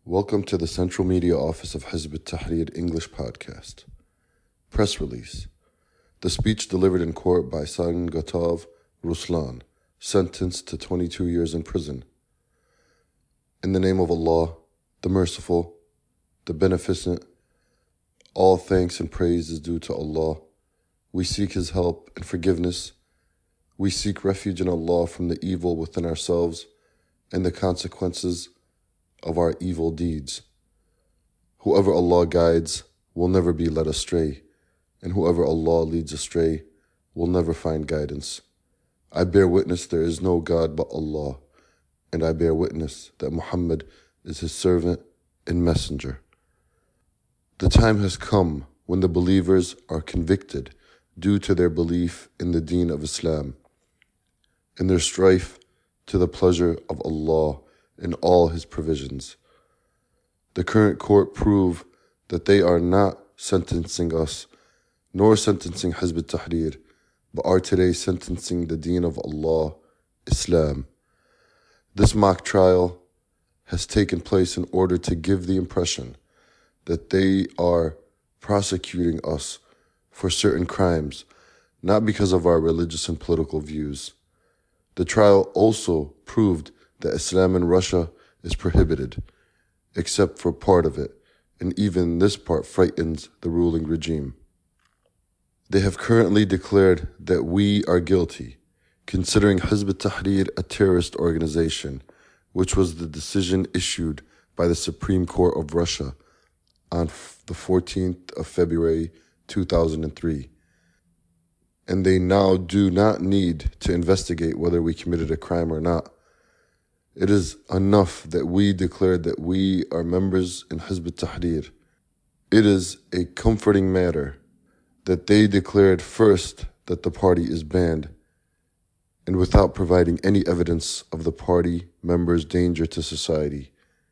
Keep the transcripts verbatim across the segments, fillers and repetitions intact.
Welcome to the Central Media Office of Hizb ut-Tahrir English Podcast. Press release. The speech delivered in court by Sangatov Ruslan, sentenced to twenty-two years in prison. In the name of Allah, the Merciful, the Beneficent, all thanks and praise is due to Allah. We seek His help and forgiveness. We seek refuge in Allah from the evil within ourselves and the consequences of our evil deeds. Whoever Allah guides will never be led astray, and whoever Allah leads astray will never find guidance. I bear witness there is no God but Allah, and I bear witness that Muhammad is His servant and messenger. The time has come when the believers are convicted due to their belief in the deen of Islam, in their strife to the pleasure of Allah in all His provisions. The current court prove that they are not sentencing us, nor sentencing Hizb ut-Tahrir, but are today sentencing the deen of Allah, Islam. This mock trial has taken place in order to give the impression that they are prosecuting us for certain crimes, not because of our religious and political views. The trial also proved that Islam in Russia is prohibited, except for part of it, and even this part frightens the ruling regime. They have currently declared that we are guilty, considering Hizb ut-Tahrir a terrorist organization, which was the decision issued by the Supreme Court of Russia on the fourteenth of February two thousand three. And they now do not need to investigate whether we committed a crime or not. It is enough that we declared that we are members in Hizb ut-Tahrir. It is a comforting matter that they declared first that the party is banned, and without providing any evidence of the party members' danger to society.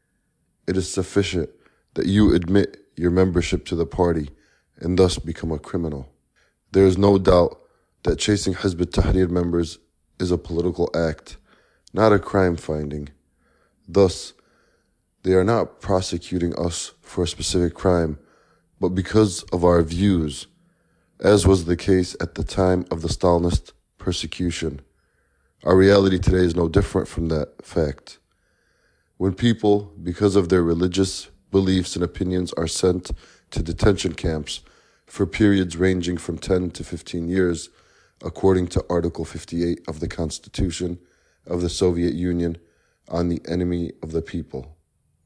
It is sufficient that you admit your membership to the party and thus become a criminal. There is no doubt that chasing Hizb ut-Tahrir members is a political act, not a crime finding. Thus, they are not prosecuting us for a specific crime, but because of our views, as was the case at the time of the Stalinist persecution. Our reality today is no different from that fact. When people, because of their religious beliefs and opinions, are sent to detention camps for periods ranging from ten to fifteen years, according to Article fifty-eight of the Constitution of the Soviet Union on the enemy of the people.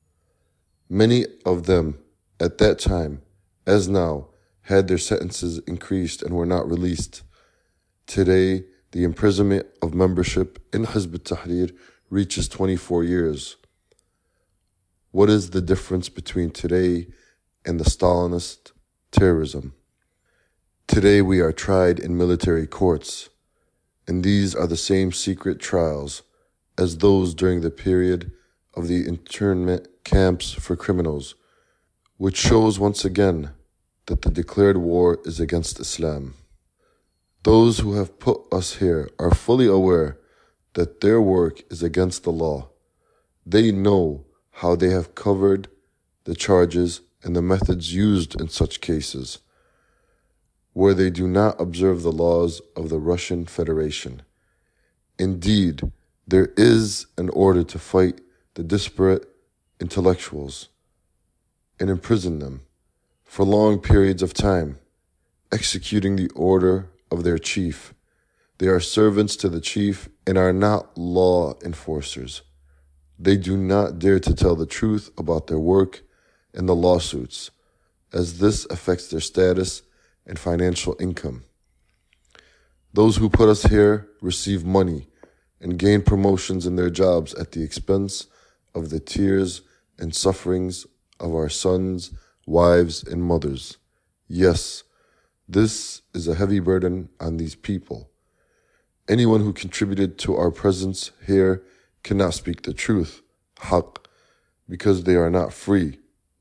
Many of them, at that time, as now, had their sentences increased and were not released. Today, the imprisonment of membership in Hizb ut-Tahrir reaches twenty-four years. What is the difference between today and the Stalinist terrorism? Today we are tried in military courts, and these are the same secret trials as those during the period of the internment camps for criminals, which shows once again that the declared war is against Islam. Those who have put us here are fully aware that their work is against the law. They know how they have covered the charges and the methods used in such cases, where they do not observe the laws of the Russian Federation. Indeed, there is an order to fight the disparate intellectuals and imprison them for long periods of time, executing the order of their chief. They are servants to the chief and are not law enforcers. They do not dare to tell the truth about their work in the lawsuits, as this affects their status and financial income. Those who put us here receive money and gain promotions in their jobs at the expense of the tears and sufferings of our sons, wives, and mothers. Yes, this is a heavy burden on these people. Anyone who contributed to our presence here cannot speak the truth, haqq, because they are not free.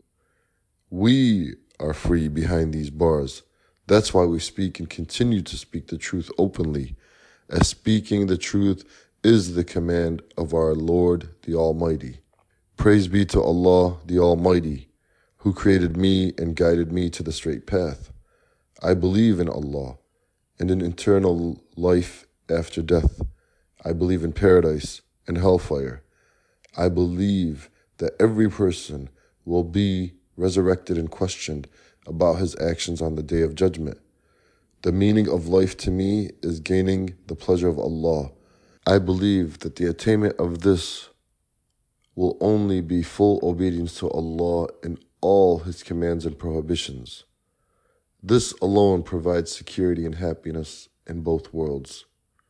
We are free behind these bars. That's why we speak and continue to speak the truth openly, as speaking the truth is the command of our Lord the Almighty. Praise be to Allah, the Almighty, who created me and guided me to the straight path. I believe in Allah and in eternal life after death. I believe in paradise and hellfire. I believe that every person will be resurrected and questioned about his actions on the Day of Judgment. The meaning of life to me is gaining the pleasure of Allah. I believe that the attainment of this will only be full obedience to Allah in all His commands and prohibitions. This alone provides security and happiness in both worlds.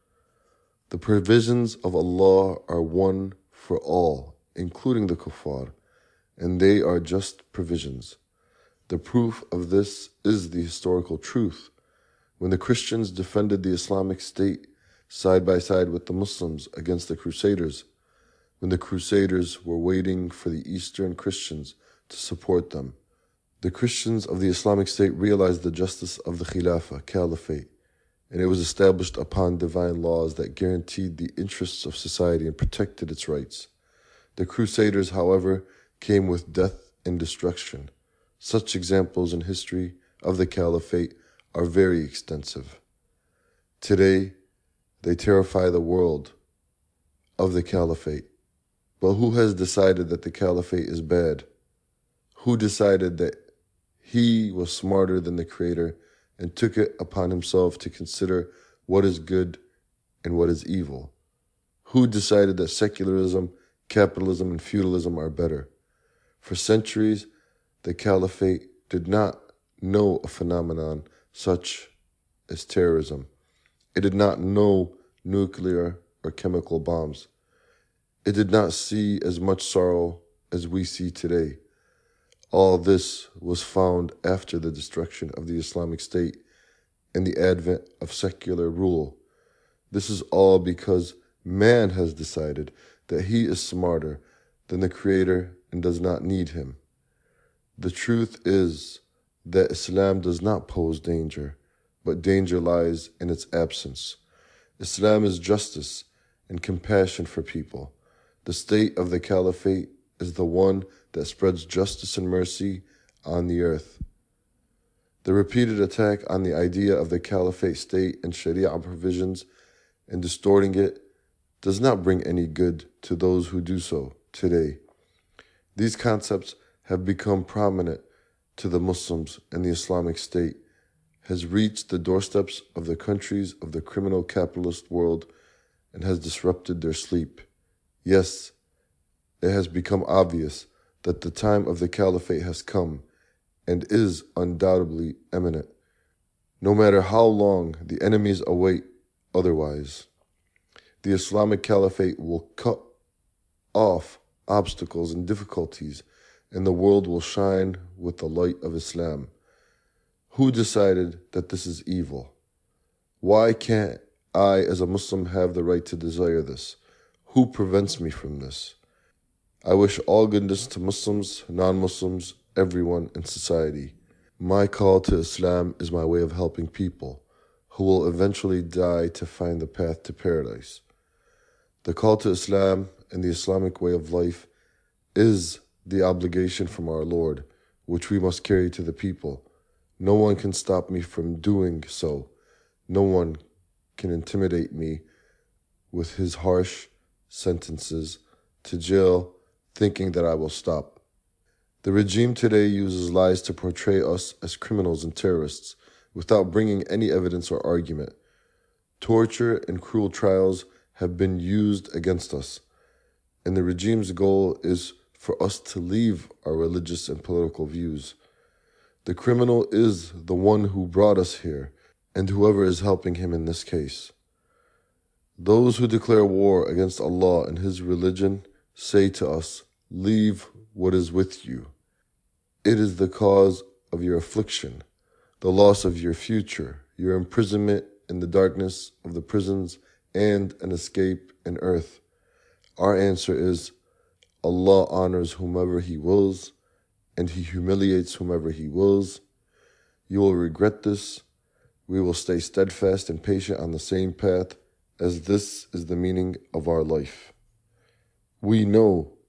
The provisions of Allah are one for all, including the kuffar, and they are just provisions. The proof of this is the historical truth. When the Christians defended the Islamic State side by side with the Muslims against the Crusaders, when the Crusaders were waiting for the Eastern Christians to support them, the Christians of the Islamic State realized the justice of the Khilafah, Caliphate, and it was established upon divine laws that guaranteed the interests of society and protected its rights. The Crusaders, however, came with death and destruction. Such examples in history of the Caliphate are very extensive. Today, they terrify the world of the Caliphate. But who has decided that the Caliphate is bad? Who decided that he was smarter than the Creator and took it upon himself to consider what is good and what is evil? Who decided that secularism, capitalism, and feudalism are better? For centuries, the Caliphate did not know a phenomenon such as terrorism. It did not know nuclear or chemical bombs. It did not see as much sorrow as we see today. All this was found after the destruction of the Islamic State and the advent of secular rule. This is all because man has decided that he is smarter than the Creator and does not need him. The truth is that Islam does not pose danger, but danger lies in its absence. Islam is justice and compassion for people. The state of the Caliphate is the one that spreads justice and mercy on the earth. The repeated attack on the idea of the Caliphate state and Sharia provisions and distorting it does not bring any good to those who do so today. These concepts have become prominent to the Muslims, and the Islamic State has reached the doorsteps of the countries of the criminal capitalist world and has disrupted their sleep. Yes, it has become obvious that the time of the Caliphate has come and is undoubtedly imminent, no matter how long the enemies await otherwise. The Islamic Caliphate will cut off obstacles and difficulties, and the world will shine with the light of Islam. Who decided that this is evil? Why can't I, as a Muslim, have the right to desire this? Who prevents me from this? I wish all goodness to Muslims, non-Muslims, everyone in society. My call to Islam is my way of helping people who will eventually die to find the path to paradise. The call to Islam and the Islamic way of life is the obligation from our Lord, which we must carry to the people. No one can stop me from doing so. No one can intimidate me with his harsh sentences to jail, thinking that I will stop. The regime today uses lies to portray us as criminals and terrorists without bringing any evidence or argument. Torture and cruel trials have been used against us, and the regime's goal is for us to leave our religious and political views. The criminal is the one who brought us here, and whoever is helping him in this case. Those who declare war against Allah and His religion say to us, "Leave what is with you. It is the cause of your affliction, the loss of your future, your imprisonment in the darkness of the prisons, and an escape in earth." Our answer is, Allah honors whomever He wills, and He humiliates whomever He wills. You will regret this. We will stay steadfast and patient on the same path, as this is the meaning of our life. We know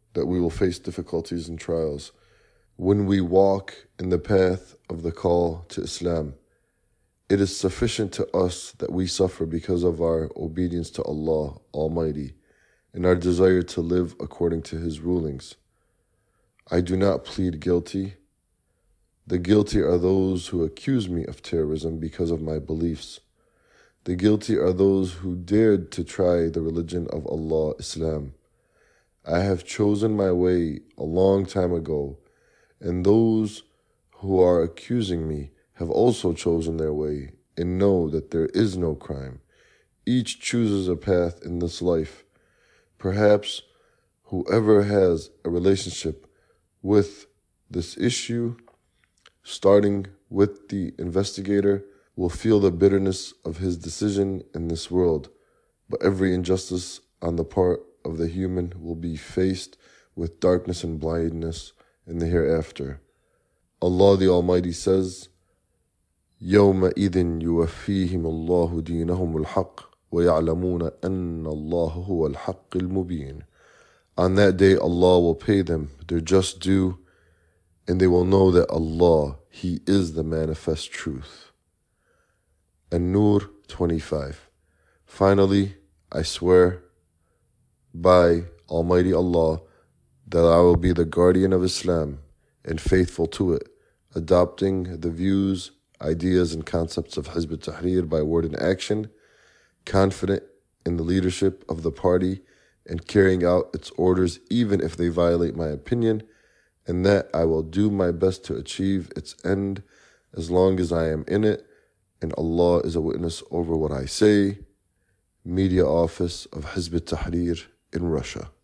that we will face difficulties and trials. When we walk in the path of the call to Islam, it is sufficient to us that we suffer because of our obedience to Allah Almighty and our desire to live according to His rulings. I do not plead guilty. The guilty are those who accuse me of terrorism because of my beliefs. The guilty are those who dared to try the religion of Allah, Islam. I have chosen my way a long time ago, and those who are accusing me have also chosen their way, and know that there is no crime. Each chooses a path in this life. Perhaps whoever has a relationship with this issue, starting with the investigator, will feel the bitterness of his decision in this world, but every injustice on the part of the human will be faced with darkness and blindness in the hereafter. Allah the Almighty says, يَوْمَئِذٍ يُوَفِّيهِمُ اللَّهُ دِينَهُمُ الْحَقِّ وَيَعْلَمُونَ أَنَّ اللَّهَ هُوَ الْحَقِّ الْمُبِينَ. On that day Allah will pay them their just due, and they will know that Allah, He is the manifest truth. An-Nur twenty-five. Finally, I swear by Almighty Allah that I will be the guardian of Islam and faithful to it, adopting the views, ideas, and concepts of Hizb ut-Tahrir by word and action, confident in the leadership of the party and carrying out its orders even if they violate my opinion, and that I will do my best to achieve its end as long as I am in it, and Allah is a witness over what I say. Media Office of Hizb ut-Tahrir in Russia.